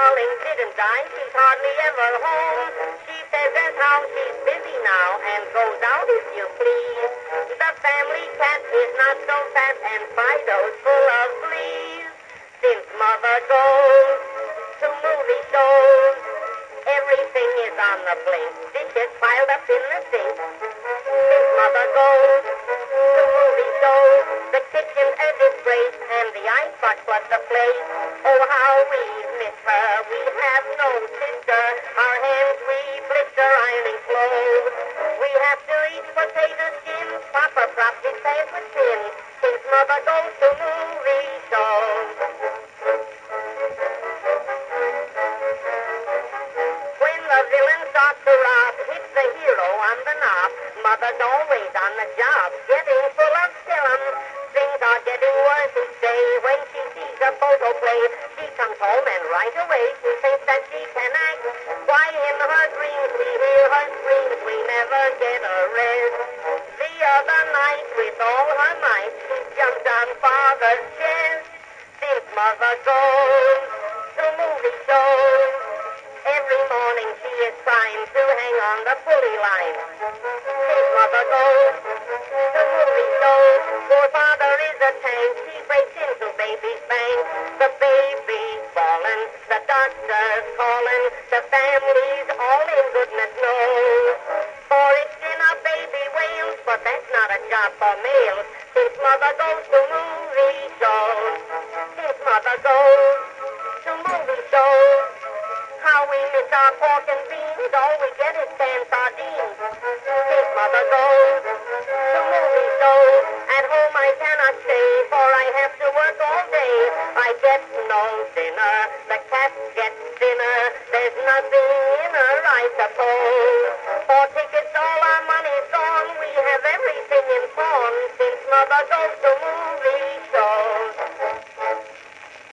darling didn't die, she's hardly ever home. She says as how she's busy now and goes out if you please. The family cat is not so fat and Fido's full of fleas. Since mother goes to movie shows, everything is on the blink. Dishes piled up in the sink. Since mother goes to movie shows, the kitchen's a disgrace and the icebox floods the place. Oh, how we miss her. We have no sister. Our hands we blister ironing clothes. We have to eat potato skins. Papa props his pants with pins. Since mother goes to movie shows. When the villain starts to rob, hits the hero on the knob. Mother's always on the job, getting full of serum. Things are getting worse each day. When she sees a photo play, she comes home and right away she thinks that she can act. Why in her dreams we hear her screams, we never get a rest. The other night with all her might, she jumped on Father's chest. Since mother goes to movie shows, every morning she is trying to hang on the pulley line. Since mother goes to movie shows, poor father is a tank. He breaks into baby's bank. The baby's fallen, the doctor's calling. The family's all in goodness knows. For it's in a baby wails, but that's not a job for males. Since mother goes to movie shows, since mother goes to movie shows, how we miss our pork and beans, all we get is canned sardines. Since mother goes to movie shows, at home I cannot stay, for I have to work all day. I get no dinner, the cat gets thinner, there's nothing in her, I suppose.